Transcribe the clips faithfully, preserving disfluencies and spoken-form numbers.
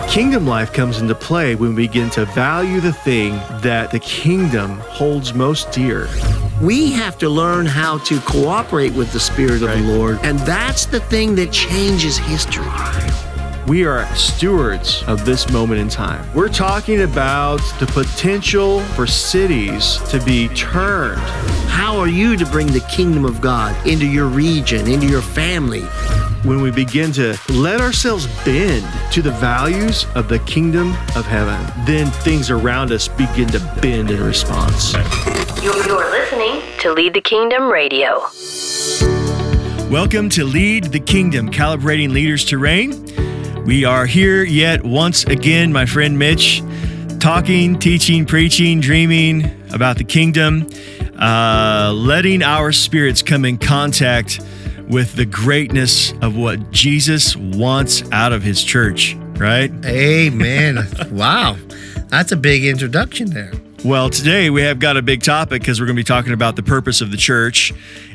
Kingdom life comes into play when we begin to value the thing that the kingdom holds most dear. We have to learn how to cooperate with the Spirit of Right. the Lord, and that's the thing that changes history. We are stewards of this moment in time. We're talking about the potential for cities to be turned. How are you to bring the kingdom of God into your region, into your family? When we begin to let ourselves bend to the values of the kingdom of heaven, then things around us begin to bend in response. You're listening to Lead the Kingdom Radio. Welcome to Lead the Kingdom, Calibrating Leaders to Reign. We are here yet once again, my friend Mitch, talking, teaching, preaching, dreaming about the kingdom, uh, letting our spirits come in contact with the greatness of what Jesus wants out of his church, right? Amen. Wow. That's a big introduction there. Well, today we have got a big topic because we're going to be talking about the purpose of the church.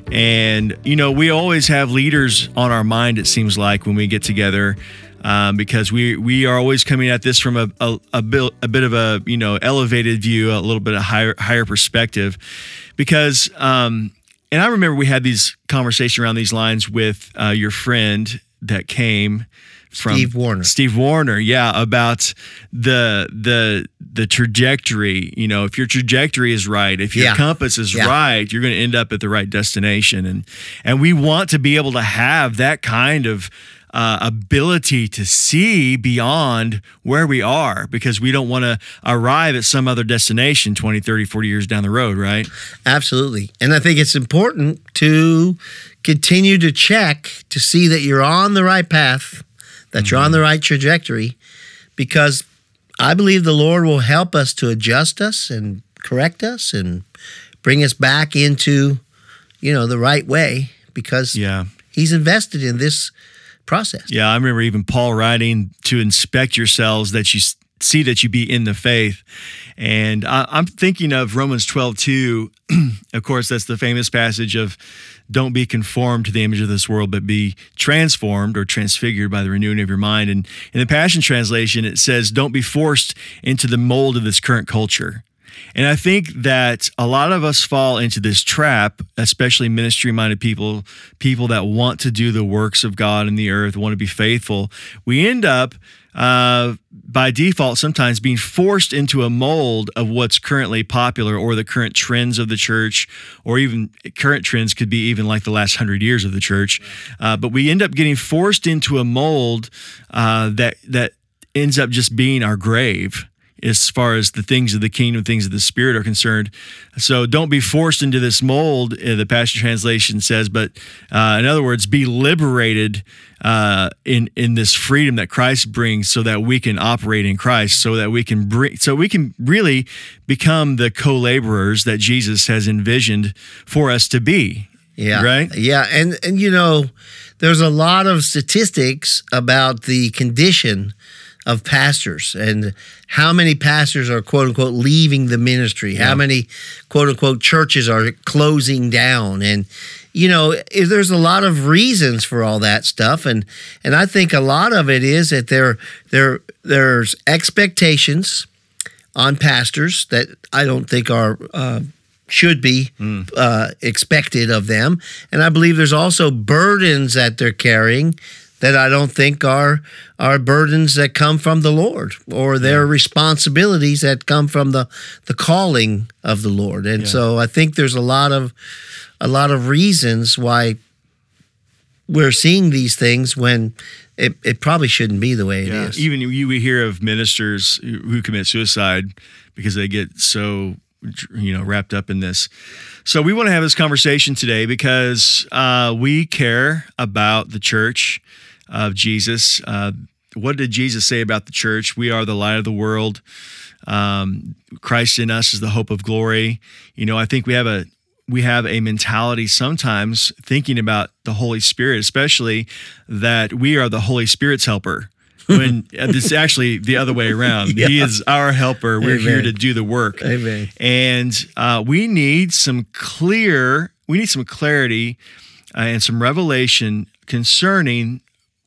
And, you know, we always have leaders on our mind, it seems like, when we get together. Um, because we we are always coming at this from a a, a, bit, a bit of a, you know, elevated view, a little bit of higher higher perspective. Because, um, and I remember we had these conversations around these lines with uh, your friend that came from Steve Warner. Steve Warner, yeah, about the the the trajectory. You know, if your trajectory is right, if your Yeah. compass is Yeah. right, you're going to end up at the right destination. And and we want to be able to have that kind of Uh, ability to see beyond where we are, because we don't want to arrive at some other destination twenty, thirty, forty years down the road, right? Absolutely. And I think it's important to continue to check to see that you're on the right path, that you're on the right trajectory, because I believe the Lord will help us to adjust us and correct us and bring us back into, you know, the right way, because Yeah. he's invested in this process. Yeah, I remember even Paul writing to inspect yourselves that you s- see that you be in the faith. And I, I'm thinking of Romans twelve two. Of course, that's the famous passage of don't be conformed to the image of this world, but be transformed or transfigured by the renewing of your mind. And in the Passion Translation, it says, don't be forced into the mold of this current culture. And I think that a lot of us fall into this trap, especially ministry-minded people, people that want to do the works of God in the earth, want to be faithful. We end up, uh, by default, sometimes being forced into a mold of what's currently popular or the current trends of the church, or even current trends could be even like the last hundred years of the church. Uh, but we end up getting forced into a mold uh, that that ends up just being our grave, as far as the things of the kingdom, things of the Spirit are concerned. So don't be forced into this mold, uh, the Passion Translation says, but uh, in other words, be liberated uh, in in this freedom that Christ brings, so that we can operate in Christ, so that we can bring, so we can really become the co-laborers that Jesus has envisioned for us to be. Yeah. Right? Yeah. And, and you know, there's a lot of statistics about the condition of pastors and how many pastors are, quote unquote, leaving the ministry, Yeah. how many, quote unquote, churches are closing down. And, you know, if there's a lot of reasons for all that stuff. And, and I think a lot of it is that there, there, there's expectations on pastors that I don't think are, uh, should be Mm. uh, expected of them. And I believe there's also burdens that they're carrying that I don't think are are burdens that come from the Lord, or their responsibilities that come from the the calling of the Lord. And Yeah. so I think there's a lot of a lot of reasons why we're seeing these things when it, it probably shouldn't be the way it Yeah. is. Even you we hear of ministers who who commit suicide because they get so, you know, wrapped up in this. So we want to have this conversation today because uh, we care about the church of Jesus. Uh, what did Jesus say about the church? We are the light of the world. Um, Christ in us is the hope of glory. You know, I think we have a we have a mentality sometimes thinking about the Holy Spirit, especially that we are the Holy Spirit's helper. When it's actually the other way around. Yeah. He is our helper. We're Amen. here to do the work. Amen. And uh, we need some clear, we need some clarity uh, and some revelation concerning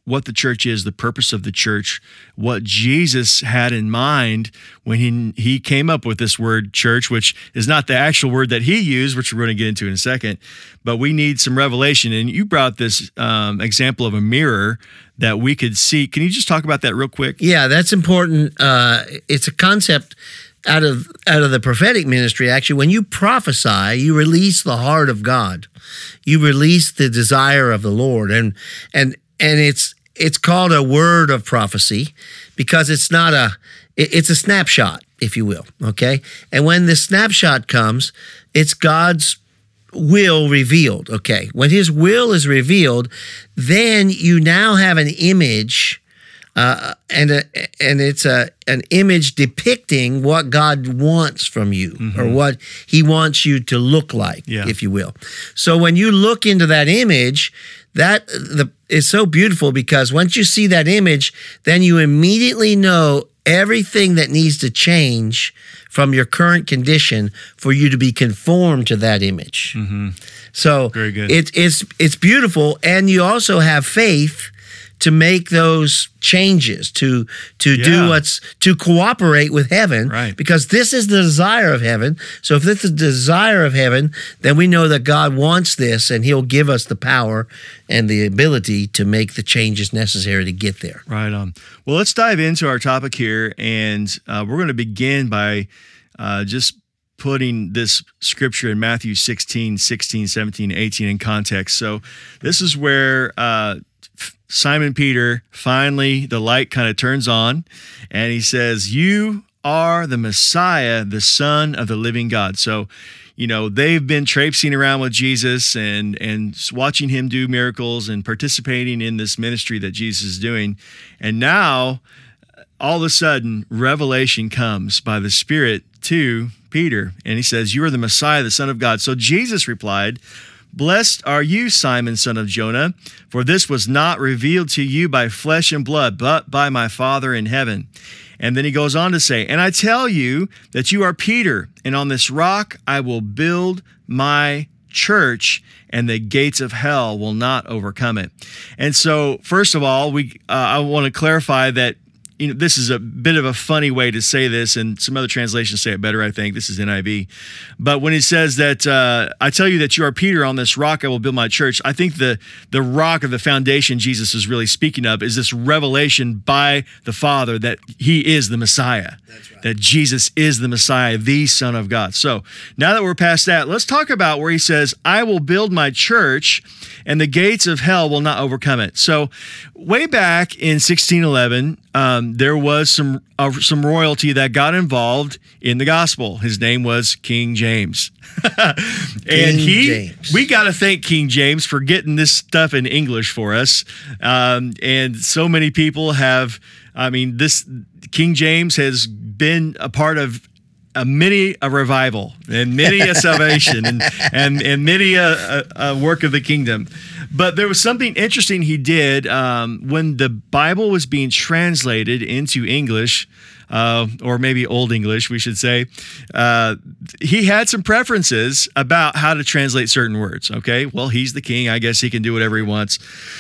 what the church is, the purpose of the church, what Jesus had in mind when he he came up with this word church, which is not the actual word that he used, which we're going to get into in a second, but we need some revelation. And you brought this um, example of a mirror that we could see. Can you just talk about that real quick? Yeah, that's important. Uh, it's a concept out of out of the prophetic ministry. Actually, when you prophesy, you release the heart of God. You release the desire of the Lord, and and and it's it's called a word of prophecy because it's not a it's a snapshot, if you will. Okay, and when the snapshot comes, it's God's will revealed. Okay, when His will is revealed, then you now have an image. Uh, and a, and it's a an image depicting what God wants from you, mm-hmm. or what He wants you to look like, yeah. if you will. So when you look into that image, that the is so beautiful because once you see that image, then you immediately know everything that needs to change from your current condition for you to be conformed to that image. Mm-hmm. So Very good. It, it's it's beautiful, and you also have faith to make those changes, to to Yeah. do what's to cooperate with heaven, Right. because this is the desire of heaven. So if this is the desire of heaven, then we know that God wants this, and He'll give us the power and the ability to make the changes necessary to get there. Right on. Well, let's dive into our topic here, and uh, we're going to begin by uh, just putting this scripture in Matthew sixteen, sixteen, seventeen, eighteen in context. So this is where uh, Simon Peter, finally, the light kind of turns on, and he says, "You are the Messiah, the Son of the living God." So, you know, they've been traipsing around with Jesus and and watching Him do miracles and participating in this ministry that Jesus is doing. And now, all of a sudden, revelation comes by the Spirit to Peter, and he says, "You are the Messiah, the Son of God." So Jesus replied, "Blessed are you, Simon, son of Jonah, for this was not revealed to you by flesh and blood, but by my Father in heaven." And then he goes on to say, "And I tell you that you are Peter, and on this rock I will build my church, and the gates of hell will not overcome it." And so, first of all, we uh, I want to clarify that, you know, this is a bit of a funny way to say this, and some other translations say it better, I think. This is N I V. But when he says that, uh, I tell you that you are Peter, on this rock I will build my church, I think the, the rock or the foundation Jesus is really speaking of is this revelation by the Father that He is the Messiah. That's right. That Jesus is the Messiah, the Son of God. So now that we're past that, let's talk about where he says, "I will build my church, and the gates of hell will not overcome it." So way back in sixteen eleven, um, there was some uh, some royalty that got involved in the gospel. His name was King James. and King he, James. we got to thank King James for getting this stuff in English for us. Um, and so many people have, I mean, this King James has been a part of a many a revival and many a salvation and, and, and many a, a, a work of the kingdom. But there was something interesting he did um, when the Bible was being translated into English, uh, or maybe Old English, we should say. Uh, he had some preferences about how to translate certain words. Okay, well, he's the king. I guess he can do whatever he wants.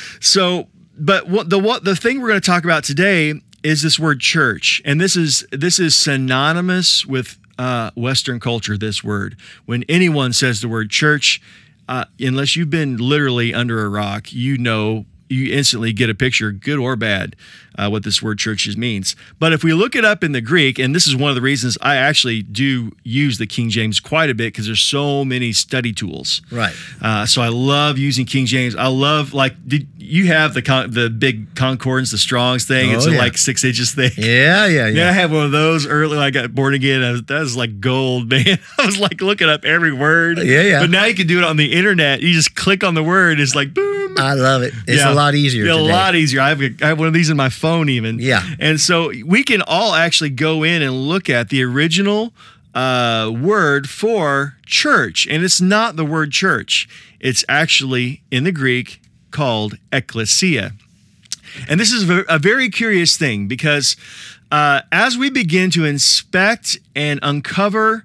So, but what the what the thing we're going to talk about today is this word church, and this is this is synonymous with uh, Western culture. This word, when anyone says the word church, uh, unless you've been literally under a rock, you know, you instantly get a picture, good or bad, uh, what this word churches means. But if we look it up in the Greek, and this is one of the reasons I actually do use the King James quite a bit, because there's so many study tools. Right. Uh, so I love using King James. I love, like, did you have the con- the big concordance, the Strong's thing? Oh, it's yeah. like six inches thick. Yeah, yeah, yeah. Yeah, I had one of those early when I got born again. I was, that was like gold, man. I was like looking up every word. Yeah, yeah. But now you can do it on the internet. You just click on the word. It's like, boom. I love it. It's Yeah. a lot easier Yeah, today. a lot easier. I have, a, I have one of these in my phone even. Yeah. And so we can all actually go in and look at the original uh, word for church. And it's not the word church. It's actually in the Greek called ekklesia. And this is a very curious thing, because uh, as we begin to inspect and uncover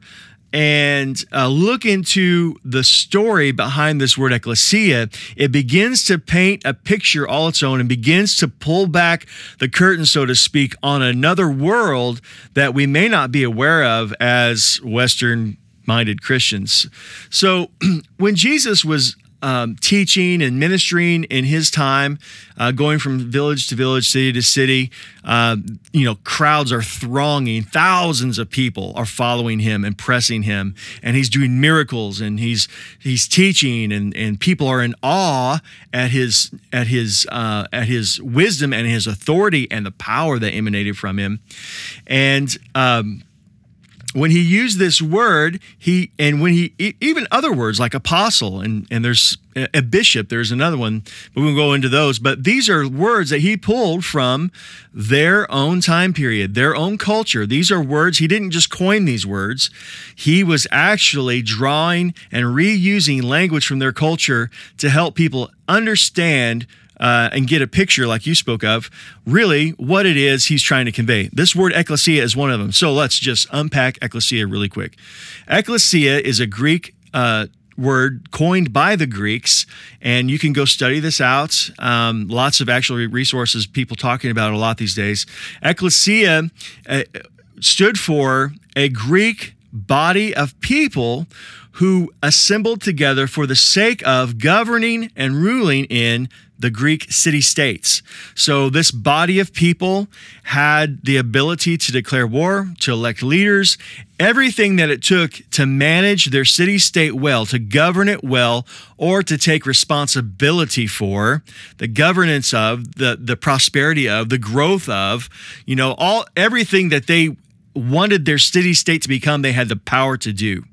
and uh, look into the story behind this word ecclesia, it begins to paint a picture all its own and begins to pull back the curtain, so to speak, on another world that we may not be aware of as Western-minded Christians. So when Jesus was Um, teaching and ministering in his time, uh, going from village to village, city to city, uh, you know, crowds are thronging. Thousands of people are following him and pressing him, and he's doing miracles, and he's he's teaching, and and people are in awe at his at his uh, at his wisdom and his authority and the power that emanated from him, and. Um, When he used this word, he and when he even other words like apostle and and there's a bishop, there's another one, but we won't go into those. But these are words that he pulled from their own time period, their own culture. These are words, he didn't just coin these words. He was actually drawing and reusing language from their culture to help people understand Uh, and get a picture, like you spoke of, really what it is he's trying to convey. This word ecclesia is one of them. So let's just unpack ecclesia really quick. Ecclesia is a Greek uh, word coined by the Greeks, and you can go study this out. Um, lots of actual resources, people talking about it a lot these days. Ecclesia uh, stood for a Greek body of people who assembled together for the sake of governing and ruling in the Greek city-states. So this body of people had the ability to declare war, to elect leaders, everything that it took to manage their city-state well, to govern it well, or to take responsibility for the governance of, the, the prosperity of, the growth of, you know, all everything that they wanted their city-state to become, they had the power to do.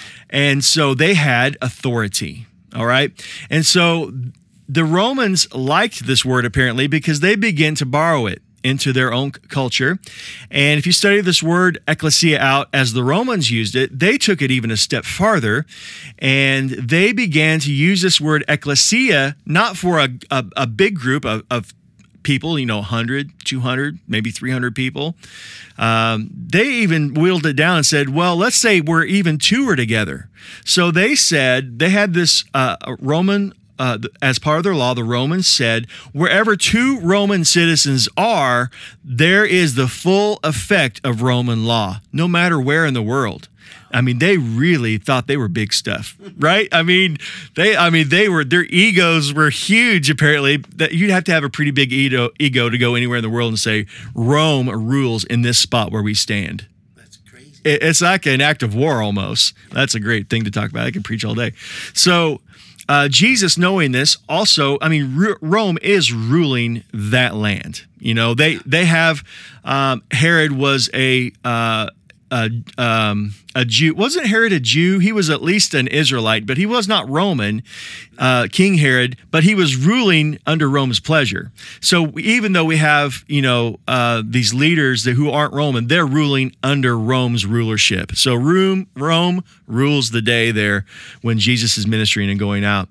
And so they had authority, all right? And so the Romans liked this word apparently because they began to borrow it into their own culture. And if you study this word ecclesia out as the Romans used it, they took it even a step farther, and they began to use this word ecclesia not for a, a, a big group of, of people, you know, one hundred, two hundred, maybe three hundred people. Um, they even wheeled it down and said, well, let's say we're even two are together. So they said, they had this uh, Roman Uh, as part of their law, the Romans said, wherever two Roman citizens are, there is the full effect of Roman law, no matter where in the world. I mean, they really thought they were big stuff, right? I mean, they, I mean, they were, their egos were huge, apparently, that you'd have to have a pretty big ego, ego to go anywhere in the world and say, Rome rules in this spot where we stand. That's crazy. It, it's like an act of war almost. That's a great thing to talk about. I could preach all day. So, Uh, Jesus, knowing this, also, I mean, R- Rome is ruling that land. You know, they they have um, Herod was a uh, a, um, a Jew. Wasn't Herod a Jew? He was at least an Israelite, but he was not Roman, uh, King Herod, but he was ruling under Rome's pleasure. So even though we have, you know, uh, these leaders that who aren't Roman, they're ruling under Rome's rulership. So Rome, Rome rules the day there when Jesus is ministering and going out.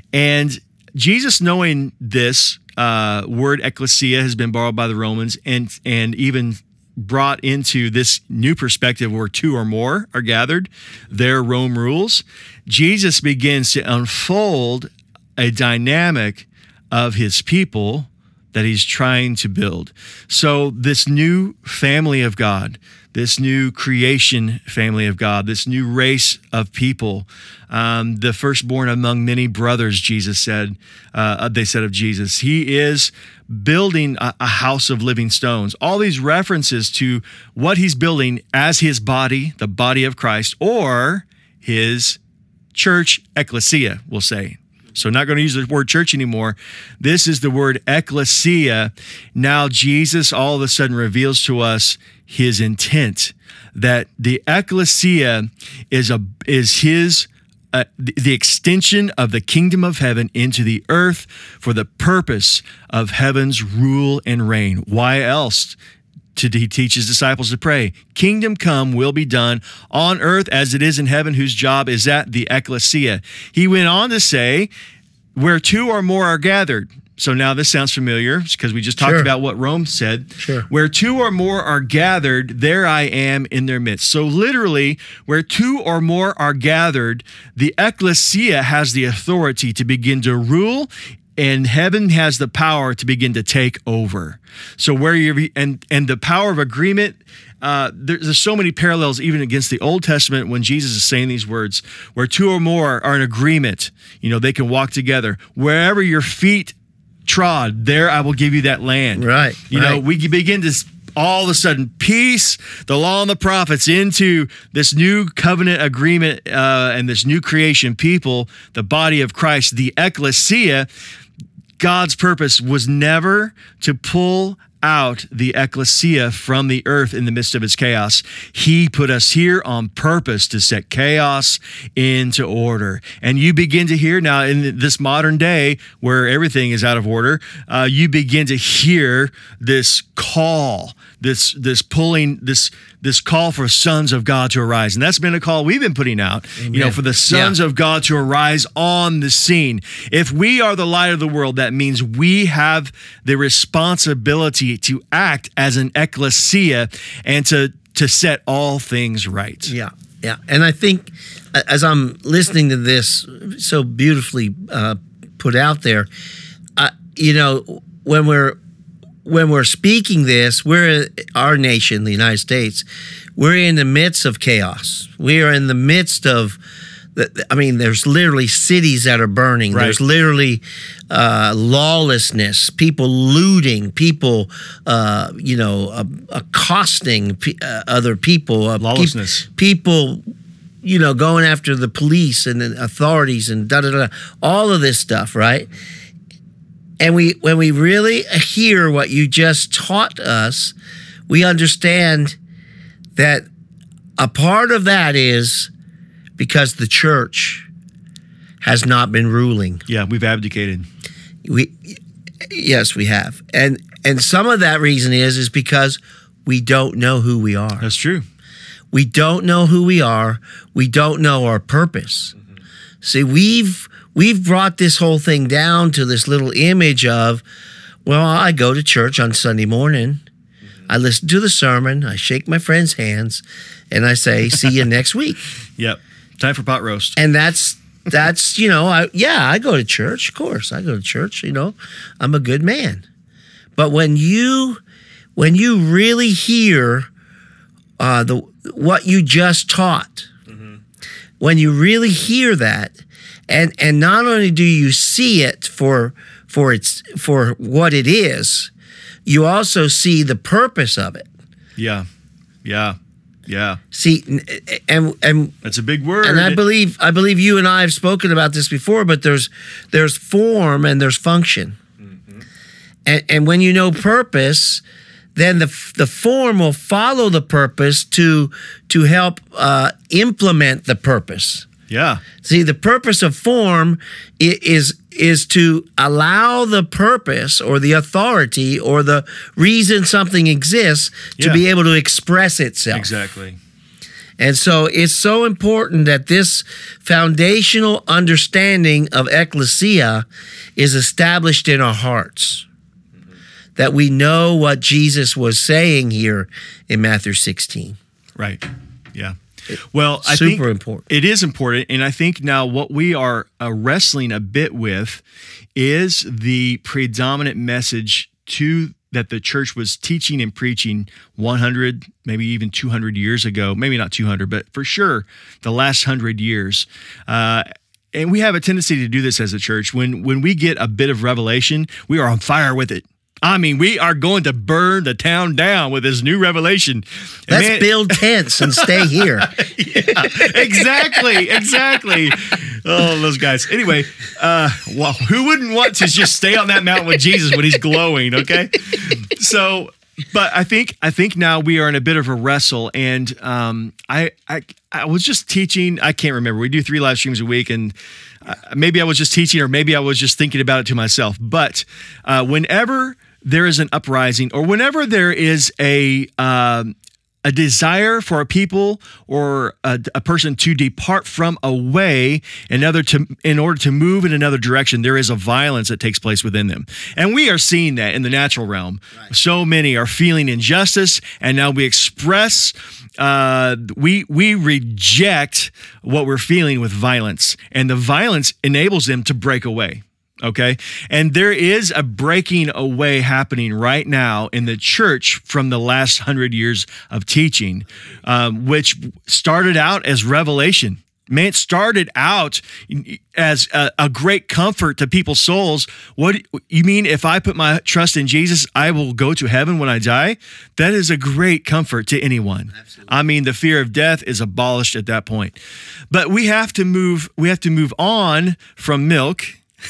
And Jesus, knowing this uh, word ecclesia has been borrowed by the Romans and and even brought into this new perspective where two or more are gathered, there Rome rules. Jesus begins to unfold a dynamic of his people that he's trying to build. So this new family of God, this new creation family of God, this new race of people, um, the firstborn among many brothers, Jesus said, uh, they said of Jesus, he is building a, a house of living stones. All these references to what he's building as his body, the body of Christ, or his church, ecclesia, we'll say. So not going to use the word church anymore. This is the word ecclesia. Now Jesus all of a sudden reveals to us his intent that the ecclesia is a is his uh, the extension of the kingdom of heaven into the earth for the purpose of heaven's rule and reign. Why else? To he teach his disciples to pray, kingdom come, will be done on earth as it is in heaven, whose job is at the ecclesia. He went on to say, where two or more are gathered. So now this sounds familiar because we just talked Sure. about what Rome said. Sure. Where two or more are gathered, there I am in their midst. So literally, where two or more are gathered, the ecclesia has the authority to begin to rule, and heaven has the power to begin to take over. So where you're, and, and the power of agreement, uh, there, there's so many parallels even against the Old Testament when Jesus is saying these words, where two or more are in agreement, you know, they can walk together. Wherever your feet trod, there I will give you that land. Right, You know, right. we begin to all of a sudden piece the law and the prophets into this new covenant agreement uh, and this new creation people, the body of Christ, the ecclesia. God's purpose was never to pull out the ecclesia from the earth in the midst of its chaos. He put us here on purpose to set chaos into order. And you begin to hear now in this modern day where everything is out of order, uh, you begin to hear this call, this this pulling, this this call for sons of God to arise. And that's been a call we've been putting out, you know, Amen. for the sons Yeah. of God to arise on the scene. If we are the light of the world, that means we have the responsibility to act as an ecclesia and to to set all things right. Yeah, yeah. And I think uh, as I'm listening to this so beautifully uh, put out there, uh, you know, when we're when we're speaking this, we're our nation, the United States. We're in the midst of chaos. We are in the midst of. I mean, there's literally cities that are burning. Right. There's literally uh, lawlessness, people looting, people, uh, you know, uh, accosting pe- uh, other people. Uh, Lawlessness. peop- people, you know, going after the police and the authorities and da da da. All of this stuff, right? And we, when we really hear what you just taught us, we understand that a part of that is because the church has not been ruling. Yeah, we've abdicated. We, yes, we have, and and some of that reason is is because we don't know who we are. That's true. We don't know who we are. We don't know our purpose. Mm-hmm. See, we've we've brought this whole thing down to this little image of, well, I go to church on Sunday morning. Mm-hmm. I listen to the sermon. I shake my friends' hands, and I say, "See you next week." Yep. Time for pot roast. And that's that's you know, I yeah, I go to church. Of course, I go to church. You know, I'm a good man. But when you when you really hear uh, the what you just taught, mm-hmm. when you really hear that, and and not only do you see it for for its for what it is, you also see the purpose of it. Yeah. Yeah. Yeah. See, and and That's a big word. and I believe I believe you and I have spoken about this before, but there's there's form and there's function, mm-hmm. and and when you know purpose, then the the form will follow the purpose to to help uh, implement the purpose. Yeah. See, the purpose of form i- is is to allow the purpose or the authority or the reason something exists to Yeah. be able to express itself. Exactly. And so it's so important that this foundational understanding of ecclesia is established in our hearts. Mm-hmm. That we know what Jesus was saying here in Matthew sixteen. Right. Yeah. Well, I Super think important. it is important. And I think now what we are uh, wrestling a bit with is the predominant message to that the church was teaching and preaching one hundred, maybe even two hundred years ago, maybe not two hundred, but for sure the last one hundred years. Uh, and we have a tendency to do this as a church. When, when we get a bit of revelation, we are on fire with it. I mean, we are going to burn the town down with this new revelation. And Let's man- build tents and stay here. yeah, exactly, exactly. Oh, those guys. Anyway, uh, well, who wouldn't want to just stay on that mountain with Jesus when he's glowing? Okay, so, but I think I think now we are in a bit of a wrestle, and um, I I I was just teaching. I can't remember. We do three live streams a week, and uh, maybe I was just teaching, or maybe I was just thinking about it to myself. But uh, whenever there is an uprising, or whenever there is a um, a desire for a people or a, a person to depart from a way in order to in order to move in another direction. There is a violence that takes place within them, and we are seeing that in the natural realm. Right. So many are feeling injustice, and now we express. Uh, we we reject what we're feeling with violence, and the violence enables them to break away. Okay. And there is a breaking away happening right now in the church from the last hundred years of teaching, um, which started out as revelation. Man, it started out as a, a great comfort to people's souls. What you mean, if I put my trust in Jesus, I will go to heaven when I die? That is a great comfort to anyone. Absolutely. I mean, the fear of death is abolished at that point. But we have to move, we have to move on from milk,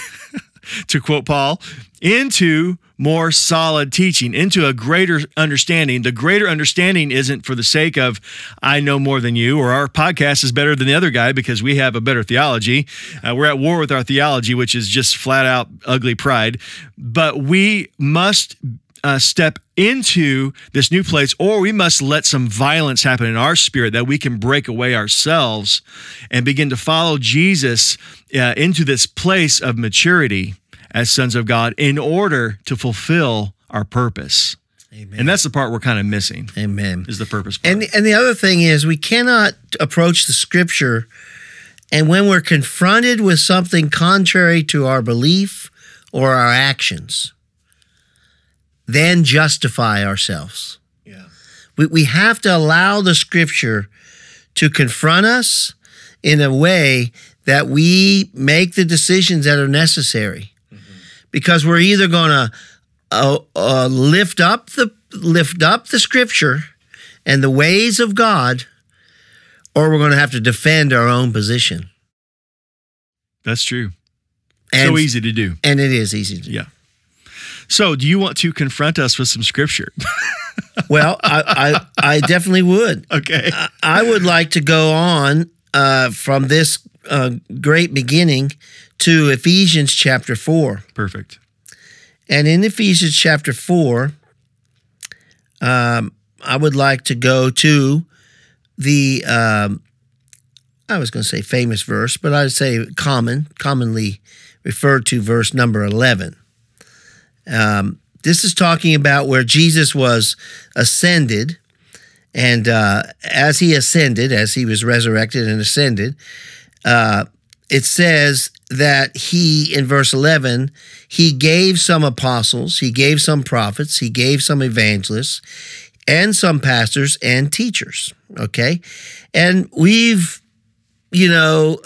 to quote Paul, into more solid teaching, into a greater understanding. The greater understanding isn't for the sake of, I know more than you, or our podcast is better than the other guy because we have a better theology. Uh, we're at war with our theology, which is just flat out ugly pride. But we must uh, step into this new place, or we must let some violence happen in our spirit that we can break away ourselves and begin to follow Jesus uh, into this place of maturity as sons of God in order to fulfill our purpose. Amen. And that's the part we're kind of missing. Amen. Is the purpose part. And, and the other thing is we cannot approach the scripture, and when we're confronted with something contrary to our belief or our actions, then justify ourselves. Yeah. We, we have to allow the scripture to confront us in a way that we make the decisions that are necessary. Because we're either going to uh, uh, lift up the lift up the scripture and the ways of God, or we're going to have to defend our own position. That's true. And, so easy to do. And it is easy to do. Yeah. So do you want to confront us with some scripture? Well, I, I, I definitely would. Okay. I, I would like to go on uh, from this uh, great beginning to Ephesians chapter four. Perfect. And in Ephesians chapter four, um, I would like to go to the, um, I was going to say famous verse, but I'd say common, commonly referred to verse number eleven. Um, this is talking about where Jesus was ascended, and uh, as he ascended, as he was resurrected and ascended, uh, it says that he, in verse eleven, he gave some apostles, he gave some prophets, he gave some evangelists, and some pastors and teachers, okay? And we've, you know,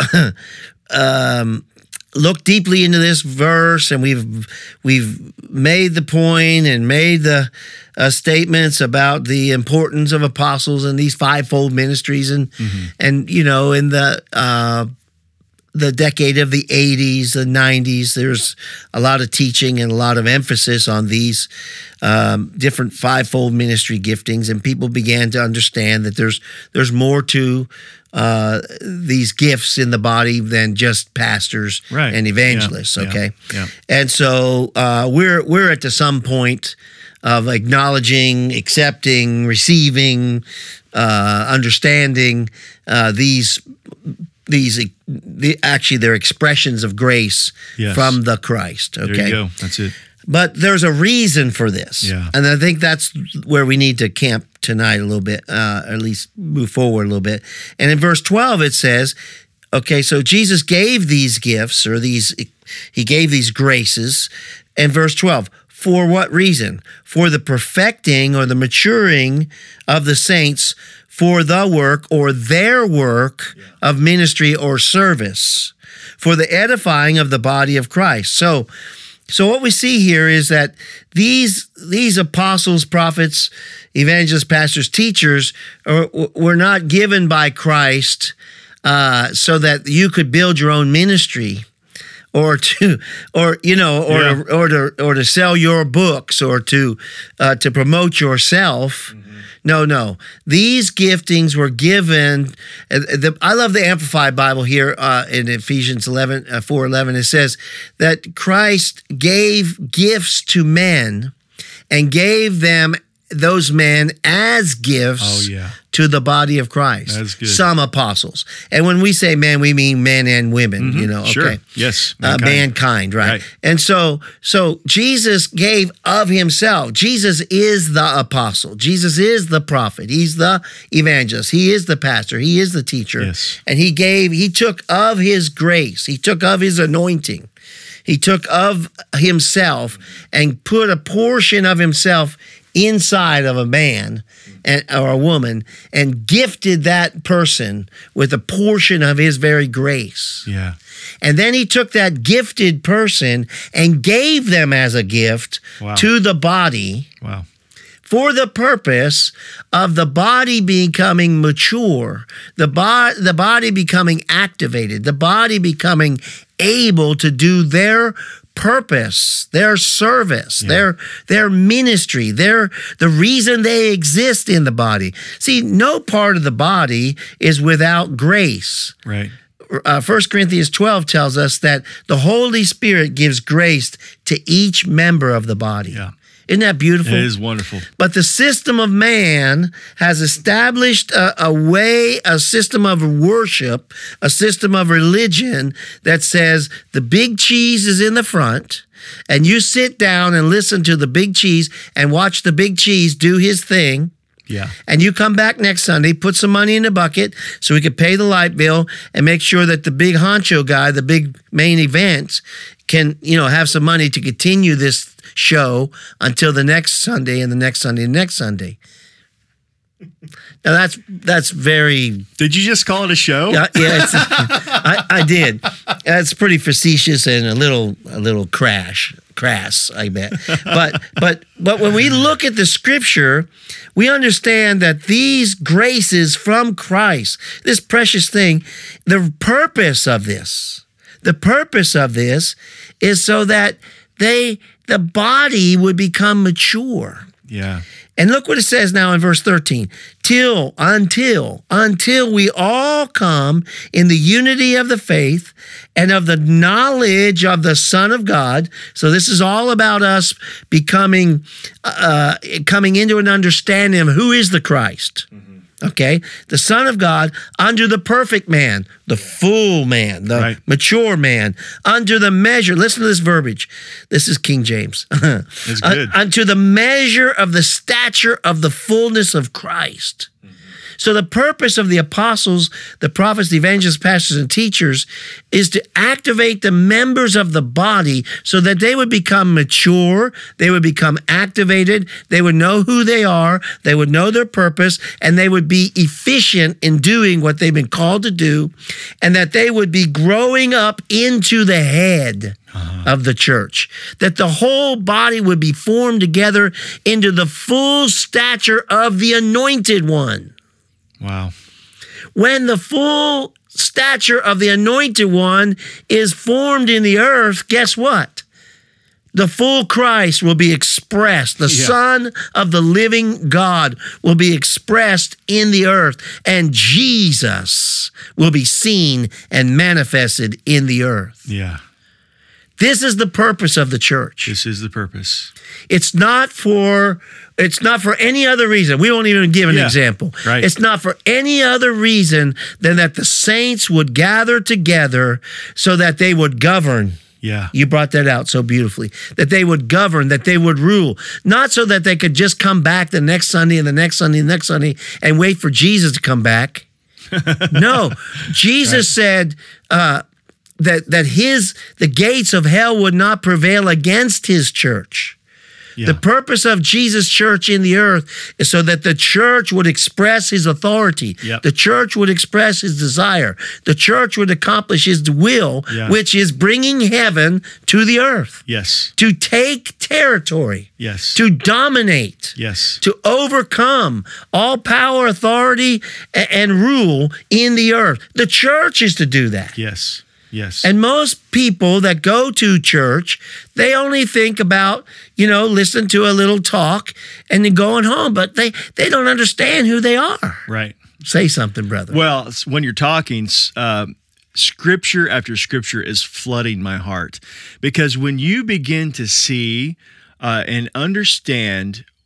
um, looked deeply into this verse, and we've we've made the point and made the uh, statements about the importance of apostles and these fivefold ministries, and mm-hmm. and you know, in the uh, the decade of the eighties, the nineties, there's a lot of teaching and a lot of emphasis on these um, different fivefold ministry giftings, and people began to understand that there's there's more to uh, these gifts in the body than just pastors right. and evangelists. Yeah. Okay, yeah. Yeah. And so uh, we're we're at the some point of acknowledging, accepting, receiving, uh, understanding uh, these. These the, actually they're expressions of grace yes. from the Christ. Okay, there you go. That's it. But there's a reason for this, yeah. and I think that's where we need to camp tonight a little bit, uh, or at least move forward a little bit. And in verse twelve it says, okay, so Jesus gave these gifts, or these he gave these graces. And verse twelve, for what reason? For the perfecting or the maturing of the saints, for the work or their work yeah. of ministry or service, for the edifying of the body of Christ. So, so what we see here is that these these apostles, prophets, evangelists, pastors, teachers are, were not given by Christ uh, so that you could build your own ministry, or to, or you know, or yeah. to, or to or to sell your books, or to uh, to promote yourself. Mm-hmm. No, no. These giftings were given. Uh, the, I love the Amplified Bible here uh, in Ephesians eleven, uh, four eleven. It says that Christ gave gifts to men and gave them those men as gifts Oh, yeah. to the body of Christ. That's good. Some apostles. And when we say man, we mean men and women, you know, Sure. okay. Yes. Uh, Mankind. mankind, right. Right. And so so Jesus gave of himself. Jesus is the apostle. Jesus is the prophet. He's the evangelist. He is the pastor. He is the teacher. Yes. And he gave, he took of his grace. He took of his anointing. He took of himself and put a portion of himself inside of a man and, or a woman and gifted that person with a portion of his very grace. Yeah. And then he took that gifted person and gave them as a gift Wow. to the body Wow. for the purpose of the body becoming mature, the, bo- the body becoming activated, the body becoming able to do their purpose, their service, Yeah. their their ministry, their the reason they exist in the body. See, no part of the body is without grace. Right. Uh, First Corinthians twelve tells us that the Holy Spirit gives grace to each member of the body. Yeah. Isn't that beautiful? It is wonderful. But the system of man has established a, a way, a system of worship, a system of religion that says the big cheese is in the front, and you sit down and listen to the big cheese and watch the big cheese do his thing. Yeah. And you come back next Sunday, put some money in the bucket so we could pay the light bill and make sure that the big honcho guy, the big main events, can, you know, have some money to continue this show until the next Sunday and the next Sunday and the next Sunday. Now that's that's very Did you just call it a show? yeah, yeah it's, I, I did. That's pretty facetious and a little a little crash crass, I bet. But but but when we look at the scripture, we understand that these graces from Christ, this precious thing, the purpose of this, the purpose of this is so that they the body would become mature. Yeah. And look what it says now in verse thirteen. Till, until, until we all come in the unity of the faith and of the knowledge of the Son of God. So this is all about us becoming, uh, coming into an understanding of who is the Christ. Okay, the Son of God, under the perfect man, the full man, the Right. mature man, under the measure. Listen to this verbiage. This is King James. It's good. Un- unto the measure of the stature of the fullness of Christ. So the purpose of the apostles, the prophets, the evangelists, pastors, and teachers is to activate the members of the body so that they would become mature, they would become activated, they would know who they are, they would know their purpose, and they would be efficient in doing what they've been called to do, and that they would be growing up into the head of the church, that the whole body would be formed together into the full stature of the anointed one. Wow. When the full stature of the anointed one is formed in the earth, guess what? The full Christ will be expressed. The Yeah. Son of the living God will be expressed in the earth, and Jesus will be seen and manifested in the earth. Yeah. This is the purpose of the church. This is the purpose. It's not for it's not for any other reason. We won't even give an Yeah, example. right. It's not for any other reason than that the saints would gather together so that they would govern. Yeah. You brought that out so beautifully. That they would govern, that they would rule. Not so that they could just come back the next Sunday and the next Sunday and the next Sunday and wait for Jesus to come back. No. Jesus said uh, that that his the gates of hell would not prevail against his church. Yeah. The purpose of Jesus' church in the earth is so that the church would express his authority. Yep. The church would express his desire. The church would accomplish his will, Yeah. which is bringing heaven to the earth, Yes. to take territory, Yes. to dominate, Yes. to overcome all power, authority, a- and rule in the earth. The church is to do that. Yes. Yes. And most people that go to church, they only think about, you know, listening to a little talk and then going home, but they, they don't understand who they are. right. Say something, brother. Well, s- when you're talking, s- um, scripture after scripture is flooding my heart, because when you begin to see uh, and understand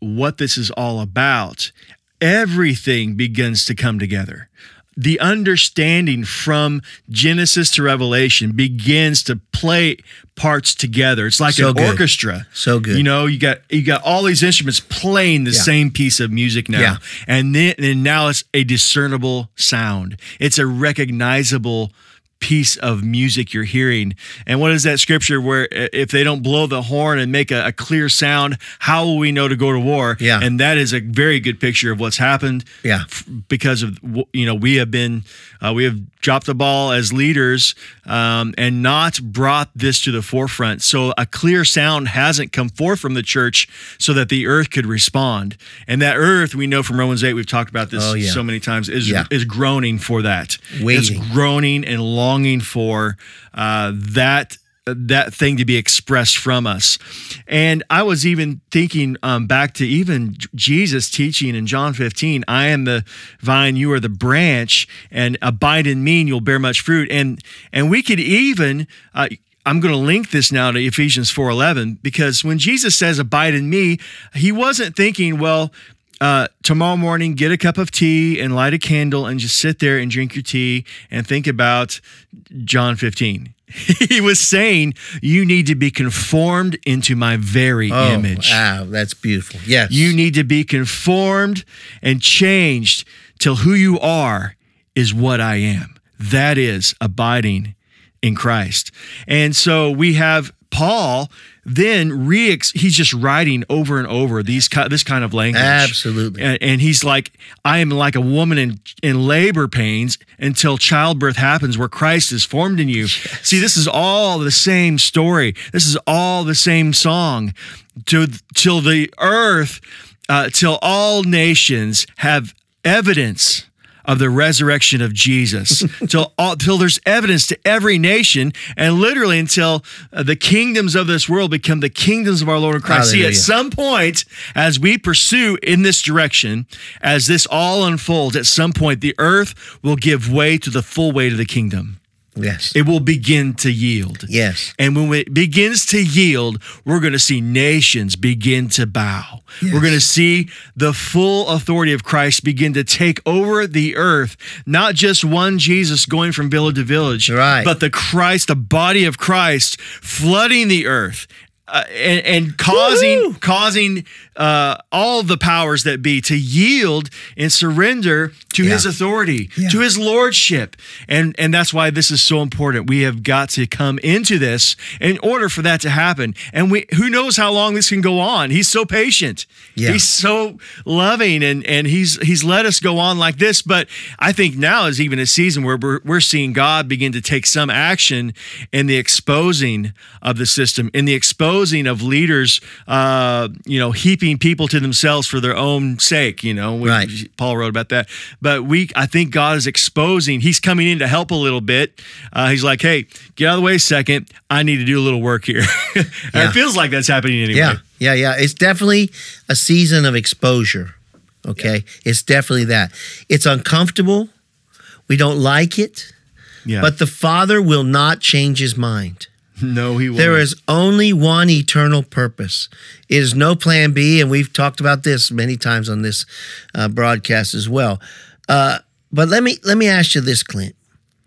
what this is all about, everything begins to come together. The understanding from Genesis to Revelation begins to play parts together. It's like So an good. orchestra. So good. You know, you got you got all these instruments playing the Yeah. same piece of music now. Yeah. And then and now it's a discernible sound. It's a recognizable piece of music you're hearing. And what is that scripture where if they don't blow the horn and make a, a clear sound, how will we know to go to war? Yeah. And that is a very good picture of what's happened. Yeah. f- Because of, you know, we have been, uh, we have dropped the ball as leaders um, and not brought this to the forefront. So a clear sound hasn't come forth from the church so that the earth could respond. And that earth, we know from Romans eight, we've talked about this Oh, yeah. so many times, is, Yeah. is groaning for that. Waiting. It's groaning and longing for uh, that that thing to be expressed from us. And I was even thinking um, back to even Jesus teaching in John fifteen, I am the vine, you are the branch, and abide in me and you'll bear much fruit. And and we could even, uh, I'm going to link this now to Ephesians four eleven, because when Jesus says abide in me, he wasn't thinking, well, Uh, tomorrow morning, get a cup of tea and light a candle and just sit there and drink your tea and think about John fifteen. He was saying, you need to be conformed into my very Oh, image. wow, that's beautiful. Yes. You need to be conformed and changed till who you are is what I am. That is abiding in Christ. And so we have Paul then re he's just writing over and over these this kind of language. Absolutely. And, and he's like, I am like a woman in, in labor pains until childbirth happens where Christ is formed in you. Yes. See, this is all the same story. This is all the same song. To, till the earth, uh, till all nations have evidence of the resurrection of Jesus, till all, till there's evidence to every nation, and literally until uh, the kingdoms of this world become the kingdoms of our Lord and Christ. Hallelujah. See, at some point, as we pursue in this direction, as this all unfolds, at some point, the earth will give way to the full weight of the kingdom. Yes. It will begin to yield. Yes. And when it begins to yield, we're going to see nations begin to bow. Yes. We're going to see the full authority of Christ begin to take over the earth, not just one Jesus going from village to village, Right. but the Christ, the body of Christ, flooding the earth. Uh, and, and causing Woo-hoo! causing uh, all the powers that be to yield and surrender to Yeah. his authority, Yeah. to his lordship. And and that's why this is so important. We have got to come into this in order for that to happen. And we who knows how long this can go on. He's so patient. Yeah. He's so loving, and and he's he's let us go on like this. But I think now is even a season where we're, we're seeing God begin to take some action in the exposing of the system, in the exposing of leaders, uh, you know, heaping people to themselves for their own sake. You know, we, Right. Paul wrote about that. But we, I think God is exposing. He's coming in to help a little bit. Uh, he's like, hey, get out of the way a second. I need to do a little work here. And Yeah. it feels like that's happening anyway. Yeah, yeah, yeah. It's definitely a season of exposure. Okay, it's definitely that. It's uncomfortable. We don't like it, Yeah. but the Father will not change his mind. no, he won't. There is only one eternal purpose. It is no plan B, and we've talked about this many times on this uh, broadcast as well. Uh, but let me let me ask you this, Clint.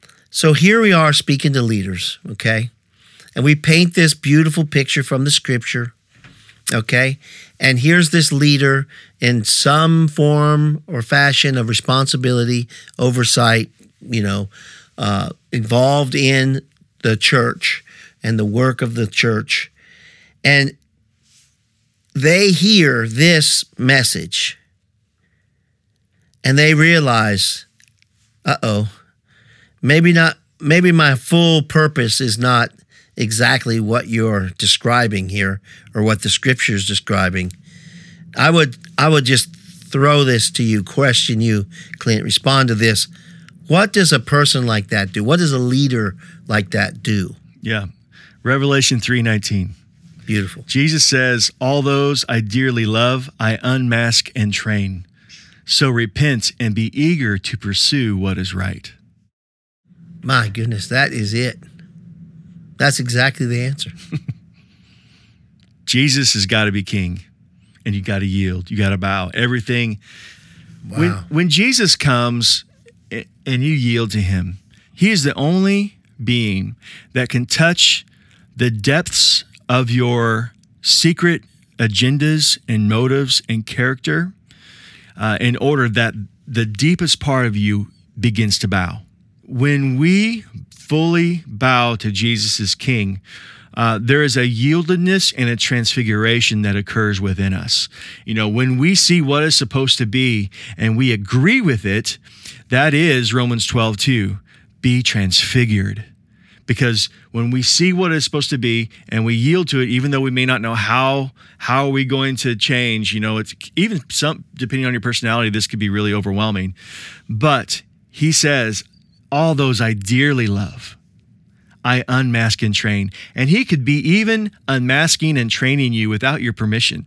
So here we are speaking to leaders, okay? And we paint this beautiful picture from the scripture, okay? And here's this leader in some form or fashion of responsibility, oversight, you know, uh, involved in the church and the work of the church. And they hear this message and they realize, uh-oh, maybe not, maybe my full purpose is not exactly what you're describing here or what the scripture is describing. I would I would just throw this to you, question you, Clint, respond to this. What does a person like that do? What does a leader like that do? Yeah. Revelation three nineteen. Beautiful. Jesus says, all those I dearly love, I unmask and train. So repent and be eager to pursue what is right. My goodness, that is it. That's exactly the answer. Jesus has got to be king. and you got to yield. You got to bow. Everything. Wow. When, when Jesus comes and you yield to him, he is the only being that can touch the depths of your secret agendas and motives and character uh, in order that the deepest part of you begins to bow. When we fully bow to Jesus as King, uh, there is a yieldedness and a transfiguration that occurs within us. You know, when we see what is supposed to be and we agree with it, that is Romans twelve two, be transfigured. Because when we see what it's supposed to be and we yield to it, even though we may not know how how are we going to change, you know, it's even some, depending on your personality, this could be really overwhelming. But he says, all those I dearly love, I unmask and train. And he could be even unmasking and training you without your permission,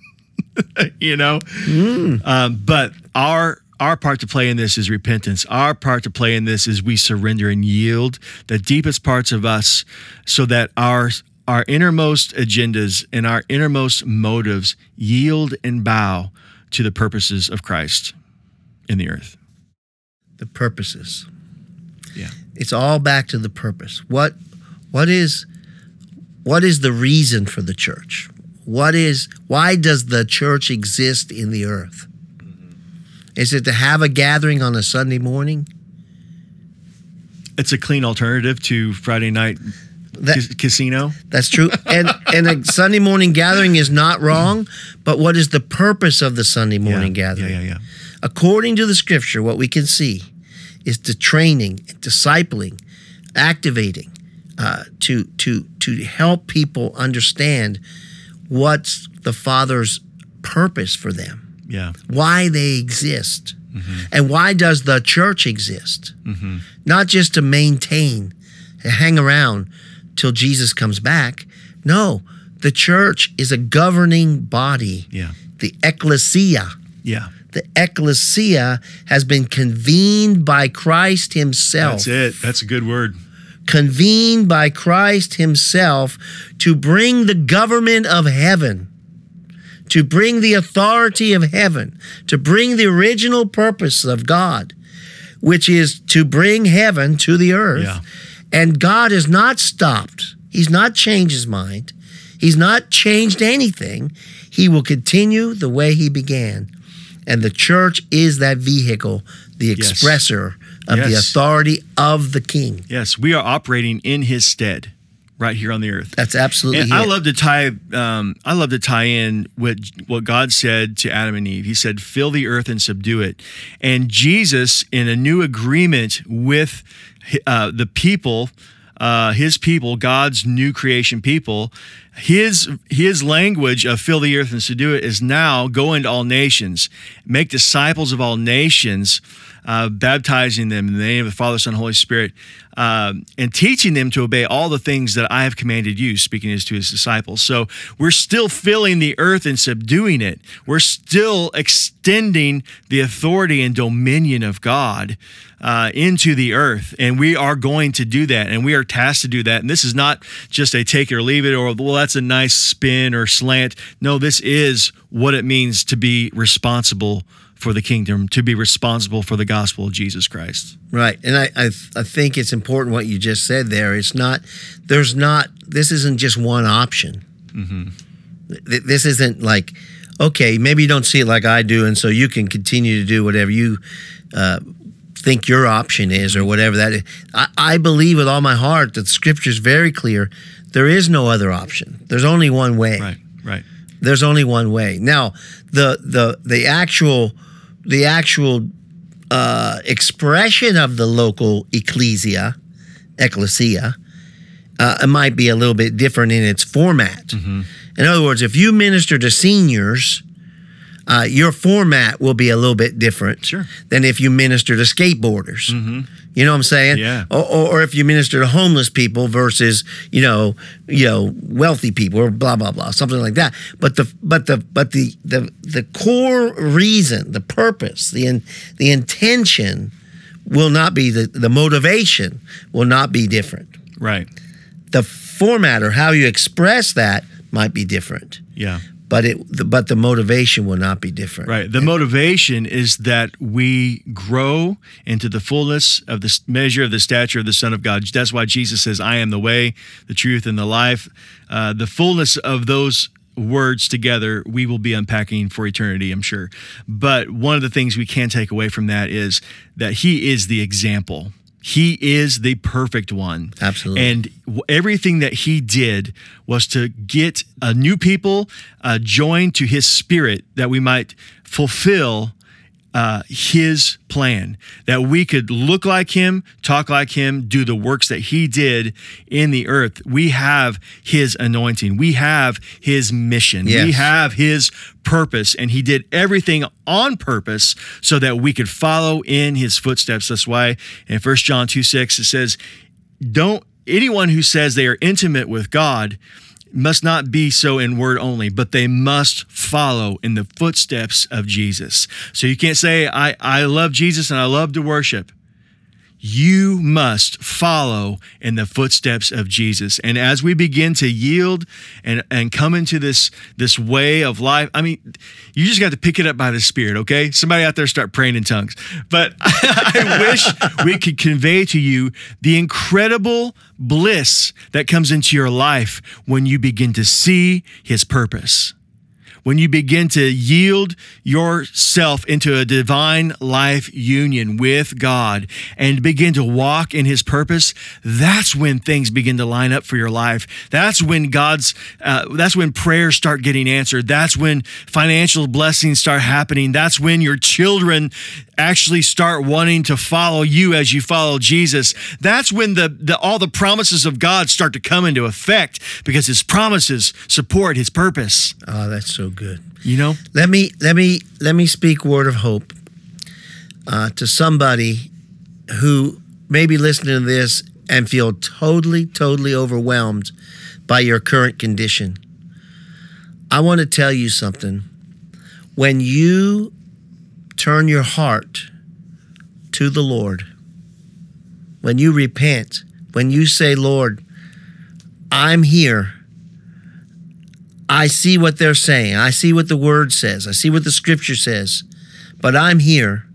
you know? Mm. Um, but our Our part to play in this is repentance. Our part to play in this is we surrender and yield the deepest parts of us so that our our innermost agendas and our innermost motives yield and bow to the purposes of Christ in the earth. The purposes. Yeah. It's all back to the purpose. What what is what is the reason for the church? What is why does the church exist in the earth? Is it to have a gathering on a Sunday morning? It's a clean alternative to Friday night That, ca- casino. That's true. And and a Sunday morning gathering is not wrong, but what is the purpose of the Sunday morning yeah, gathering? Yeah, yeah, yeah. According to the scripture, what we can see is the training, discipling, activating uh, to to to help people understand what's the Father's purpose for them. Yeah. Why they exist. Mm-hmm. And why does the church exist? Mm-hmm. Not just to maintain, to hang around till Jesus comes back. No, the church is a governing body. Yeah. The ecclesia. Yeah. The ecclesia has been convened by Christ himself. That's it. That's a good word. Convened by Christ himself to bring the government of heaven, to bring the authority of heaven, to bring the original purpose of God, which is to bring heaven to the earth. Yeah. And God has not stopped. He's not changed his mind. He's not changed anything. He will continue the way he began. And the church is that vehicle, the Yes. expresser of the Yes. authority of the King. Yes, we are operating in his stead right here on the earth. That's absolutely And it. I love to tie. Um, I love to tie in with what God said to Adam and Eve. He said, "Fill the earth and subdue it." And Jesus, in a new agreement with uh, the people, uh, His people, God's new creation people, His His language of "fill the earth and subdue it" is now go into all nations, make disciples of all nations. Uh, baptizing them in the name of the Father, Son, and Holy Spirit, uh, and teaching them to obey all the things that I have commanded you, speaking as to his disciples. So we're still filling the earth and subduing it. We're still extending the authority and dominion of God uh, into the earth, and we are going to do that, and we are tasked to do that. And this is not just a take it or leave it, or, well, that's a nice spin or slant. No, this is what it means to be responsible for the kingdom, to be responsible for the gospel of Jesus Christ. Right. And I, I I think it's important what you just said there. It's not, there's not, this isn't just one option. Mm-hmm. Th- This isn't like, okay, maybe you don't see it like I do, and so you can continue to do whatever you uh, think your option is or whatever that is. I, I believe with all my heart that the scripture is very clear. There is no other option. There's only one way. Right, right. There's only one way. Now, the the the actual the actual uh, expression of the local ecclesia, ecclesia, uh, it might be a little bit different in its format. Mm-hmm. In other words, if you minister to seniors, uh, your format will be a little bit different Sure. than if you minister to skateboarders. Mm-hmm. You know what I'm saying? Yeah. Or, or, or if you minister to homeless people versus, you know, you know, wealthy people or blah blah blah, something like that. But the but the but the the the core reason, the purpose, the in, the intention will not be the the motivation will not be different. Right. The format or how you express that might be different. Yeah. but it the, but the motivation will not be different. Right. The motivation is that we grow into the fullness of the measure of the stature of the Son of God. That's why Jesus says, I am the way, the truth, and the life. Uh, the fullness of those words together, we will be unpacking for eternity, I'm sure. But one of the things we can take away from that is that he is the example. He is the perfect one. Absolutely. And everything that he did was to get a new people uh, joined to his spirit that we might fulfill uh, his plan, that we could look like him, talk like him, do the works that he did in the earth. We have his anointing. We have his mission. Yes. We have his purpose, and he did everything on purpose so that we could follow in his footsteps. That's why in First John two six it says, don't anyone who says they are intimate with God must not be so in word only, but they must follow in the footsteps of Jesus. So you can't say, I, I love Jesus and I love to worship. You must follow in the footsteps of Jesus. And as we begin to yield and, and come into this, this way of life, I mean, you just got to pick it up by the Spirit, okay? Somebody out there start praying in tongues. But I wish we could convey to you the incredible bliss that comes into your life when you begin to see his purpose. When you begin to yield yourself into a divine life union with God and begin to walk in his purpose, that's when things begin to line up for your life. That's when God's, uh, that's when prayers start getting answered. That's when financial blessings start happening. That's when your children actually start wanting to follow you as you follow Jesus. That's when the, the all the promises of God start to come into effect because his promises support his purpose. Oh, that's so good. You know? Let me let me let me speak word of hope uh, to somebody who may be listening to this and feel totally, totally overwhelmed by your current condition. I want to tell you something. When you turn your heart to the Lord, when you repent, when you say, Lord, I'm here. I see what they're saying. I see what the word says. I see what the scripture says. But I'm here.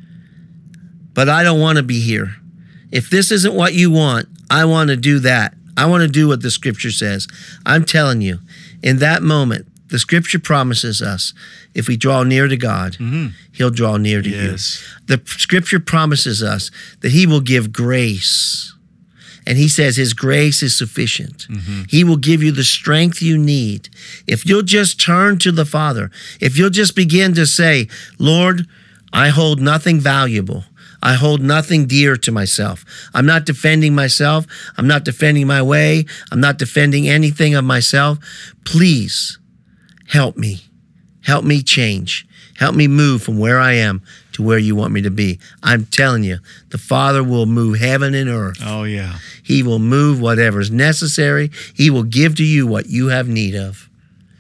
But I don't want to be here. If this isn't what you want, I want to do that. I want to do what the scripture says. I'm telling you, in that moment, the scripture promises us, if we draw near to God, mm-hmm. he'll draw near to yes. you. The scripture promises us that he will give grace. And he says his grace is sufficient. Mm-hmm. He will give you the strength you need. If you'll just turn to the Father, if you'll just begin to say, Lord, I hold nothing valuable. I hold nothing dear to myself. I'm not defending myself. I'm not defending my way. I'm not defending anything of myself. Please help me. Help me change. Help me move from where I am to where you want me to be. I'm telling you, the Father will move heaven and earth. Oh, yeah. He will move whatever's necessary. He will give to you what you have need of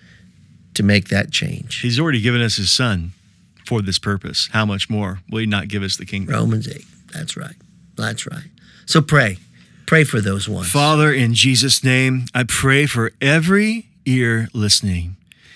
to make that change. He's already given us his son for this purpose. How much more will he not give us the kingdom? Romans eight. That's right. That's right. So pray. Pray for those ones. Father, in Jesus' name, I pray for every ear listening.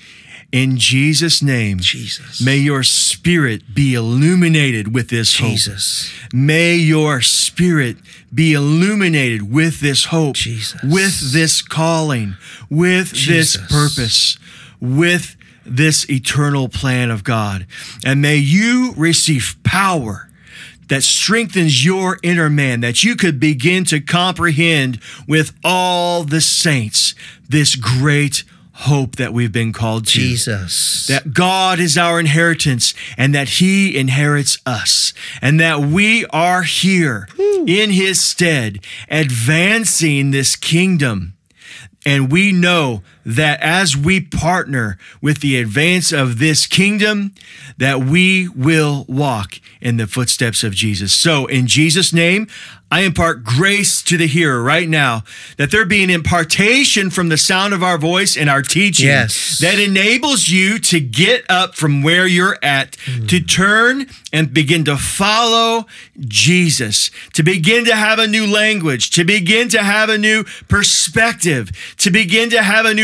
In Jesus' name, Jesus. May your spirit be illuminated with this Jesus. hope. May your spirit be illuminated with this hope, Jesus. with this calling, with Jesus. this purpose, with this eternal plan of God. And may you receive power that strengthens your inner man, that you could begin to comprehend with all the saints this great hope that we've been called to. Jesus. That God is our inheritance and that he inherits us and that we are here Woo. in his stead, advancing this kingdom. And we know that as we partner with the advance of this kingdom, that we will walk in the footsteps of Jesus. So in Jesus' name, I impart grace to the hearer right now, that there be an impartation from the sound of our voice and our teaching yes. that enables you to get up from where you're at, mm. to turn and begin to follow Jesus, to begin to have a new language, to begin to have a new perspective, to begin to have a new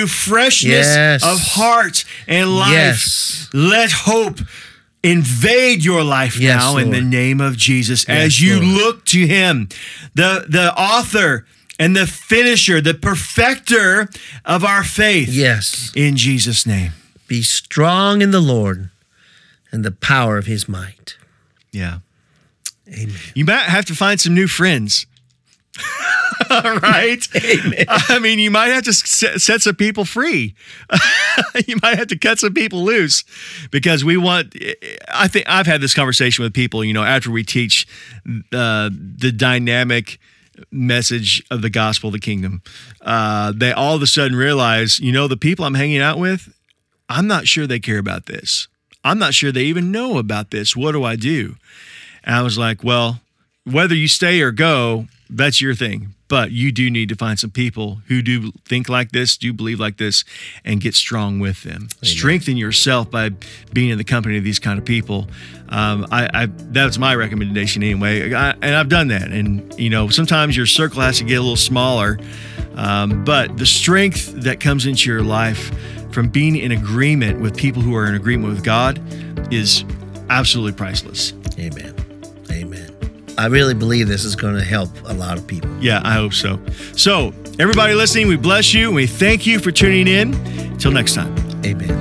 freshness Yes. of heart and life. Yes. Let hope invade your life Yes, now in the Lord. name of Jesus Yes, as you Lord. look to him, the, the author and the finisher, the perfecter of our faith. Yes. In Jesus' name. Be strong in the Lord and the power of his might. Yeah. Amen. You might have to find some new friends. Right? Amen. I mean, you might have to set, set some people free. You might have to cut some people loose because we want, I think I've had this conversation with people, you know, after we teach uh, the dynamic message of the gospel of the kingdom, uh, they all of a sudden realize, you know, the people I'm hanging out with, I'm not sure they care about this. I'm not sure they even know about this. What do I do? And I was like, well, whether you stay or go, that's your thing. But you do need to find some people who do think like this, do believe like this, and get strong with them. Amen. Strengthen yourself by being in the company of these kind of people. Um, I, I that's my recommendation anyway, I, and I've done that. And you know, sometimes your circle has to get a little smaller, um, but the strength that comes into your life from being in agreement with people who are in agreement with God is absolutely priceless. Amen. Amen. I really believe this is going to help a lot of people. Yeah, I hope so. So, everybody listening, we bless you and we thank you for tuning in. Until next time. Amen.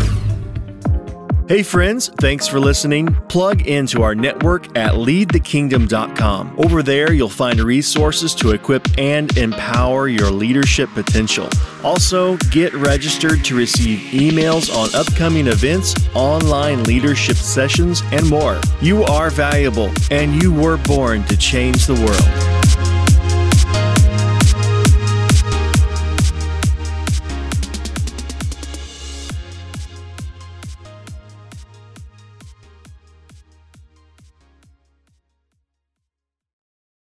Hey friends, thanks for listening. Plug into our network at lead the kingdom dot com. Over there, you'll find resources to equip and empower your leadership potential. Also, get registered to receive emails on upcoming events, online leadership sessions, and more. You are valuable, and you were born to change the world.